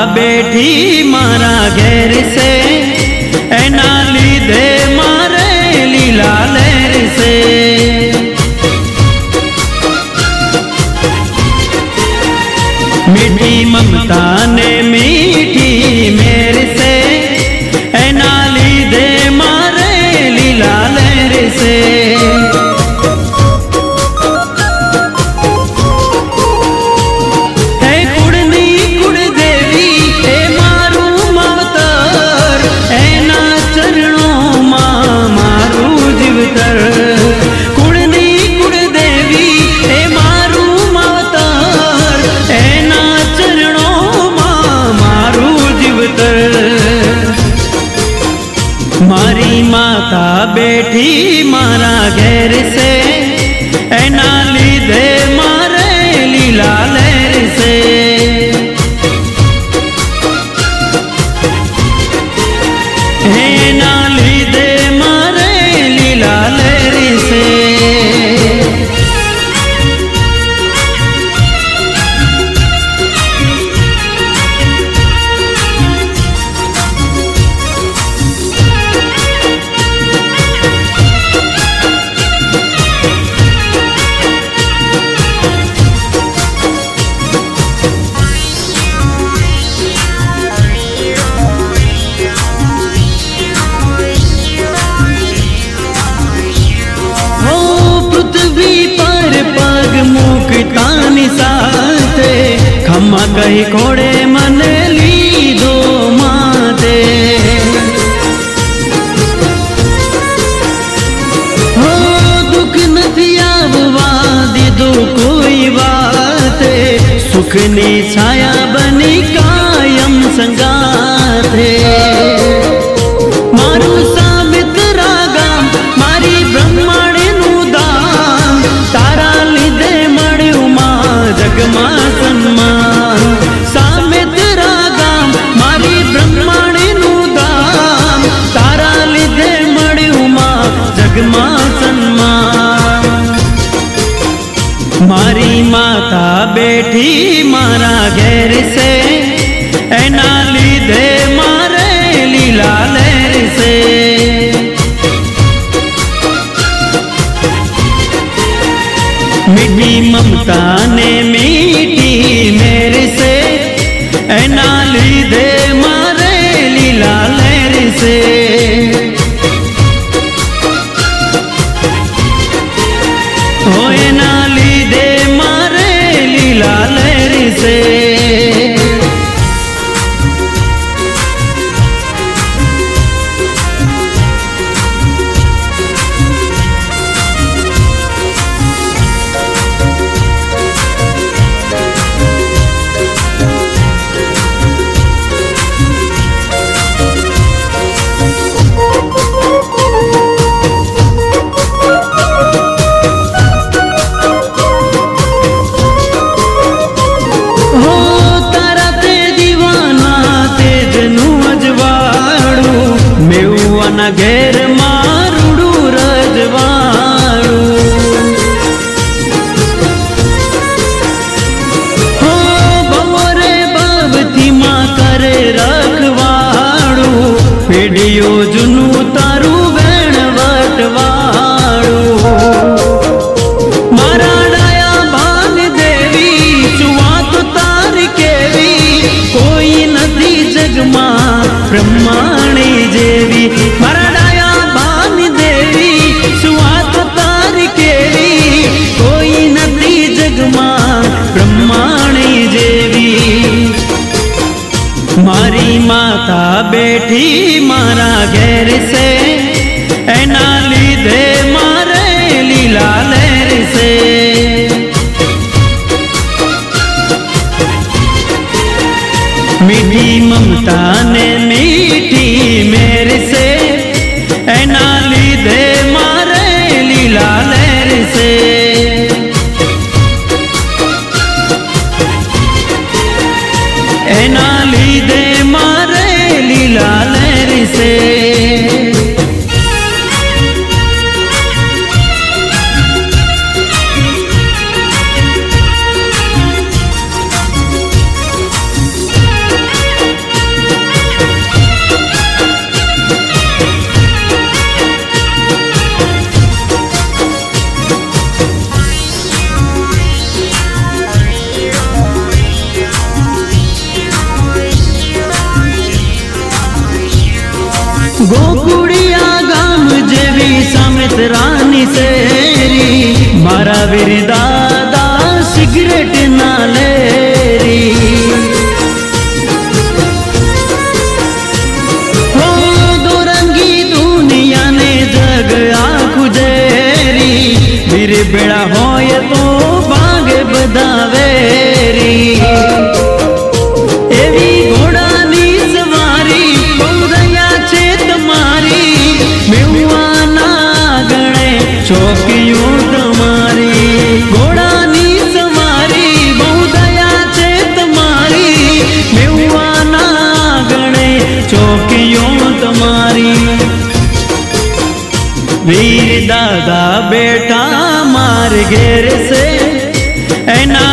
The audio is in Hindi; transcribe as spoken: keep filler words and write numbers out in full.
बेठी मारा घेर से एना लीधे मारे लीला लहर से। मीठी ममता ने मीठी मेरे से एना लीधे मारे लीला लहर से। मारी माता बेठी मारा घेर से एना लीधे मारे लीला लहर से। एना लीधे मारे लीला लहर से। मुक्तानी साथे खम्मा कही खोड़े मन लीधो माते। हो दुख नहीं आववा दीदो कोई बाते सुख नी छाया बनी कायम संगाथे। मारू सामित रागाम मारी ब्रह्मांड नु दान तारा लीधे जगमा सन्मान। सामित रागाम मारी ब्रह्मांड नु दान तारा लीधे मळ्यु मां जगमा सन्मान। मारी माता बेठी मारा घेर से एना लीधे मारे लीला लहर से। मीठी ममता ने मीठी मेरे से एना लीधे मारे लीला लहर से। हो एना लीधे मारे लीला लहर से। घेर मारुडू रजवाड़ू हो बमोरे बाबती मां करे रखवाड़ू। पीढ़ियो जुनू तारू वेण वटवाड़ू। मारा डाया भान देवी चुवात तार केवी कोई नदी जगमा ब्रह्माणी जेवी। मारा डाया भान देवी सुवात तार केवी कोई नदी जगमा ब्रह्माणी जेवी। मारी माता बेठी मारा घेर से एना लीधे मारे लीला लहर से। मीठी ममता ने मीठी मेरे से एना लीधे मारे लीला लहर से। एना लीधे मारे लीला लहर से। गोकुड़िया गाम जेवी समित रानी सेरी मारा वीर दादा सिगरेट ना लेरी हो दोरंगी दुनिया ने जग आखु जेरी वीर बेड़ा होय तो बाग बदावेरी एवी घोड़ानी सवारी बहुदया छे तमारी मेवाना गणे चौकियों तमारी घोड़ानी सवारी बहुदया छे तमारी मेवाना गणे चौकियों तमारी वीर दादा बेटा मार घेर से एना